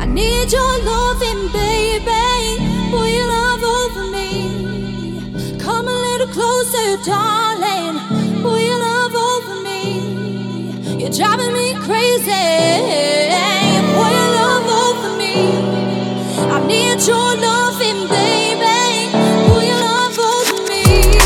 I need your loving, baby. Pour your love over me. Come a little closer, darling. Pour your love over me. You're driving me crazy. Pour your love over me. I need your loving, baby. Pour your love over me.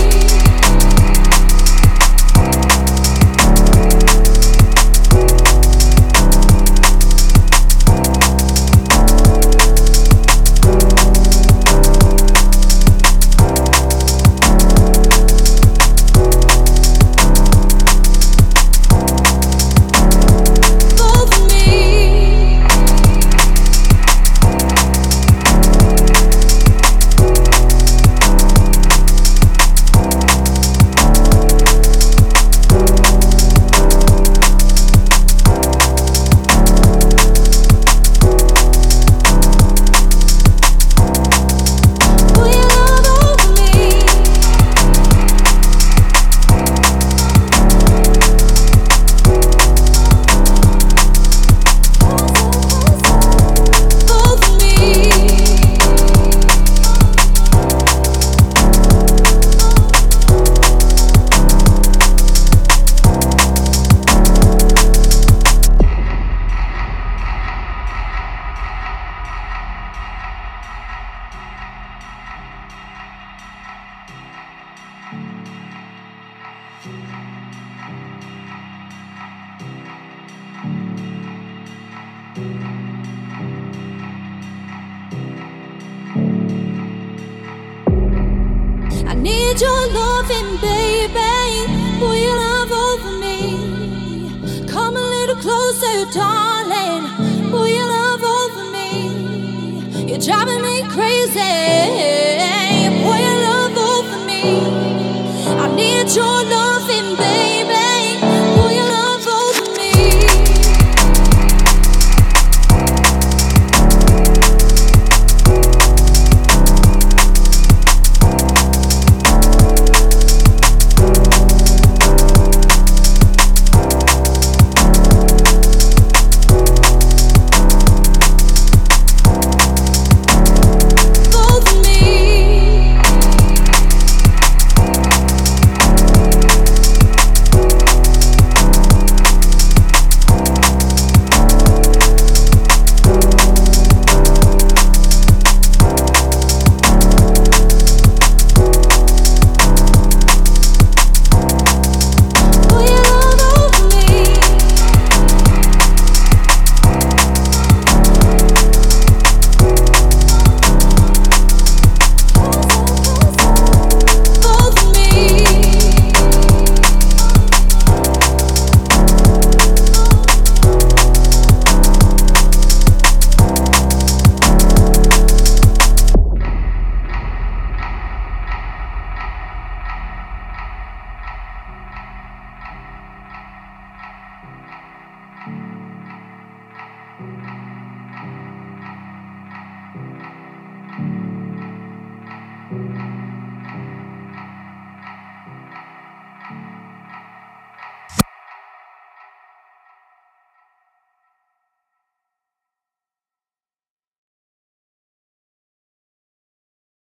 I need your loving, baby. Pour your love over me. Come a little closer, darling. Pour your love over me. You're driving me crazy. Pour your love over me. I need your love.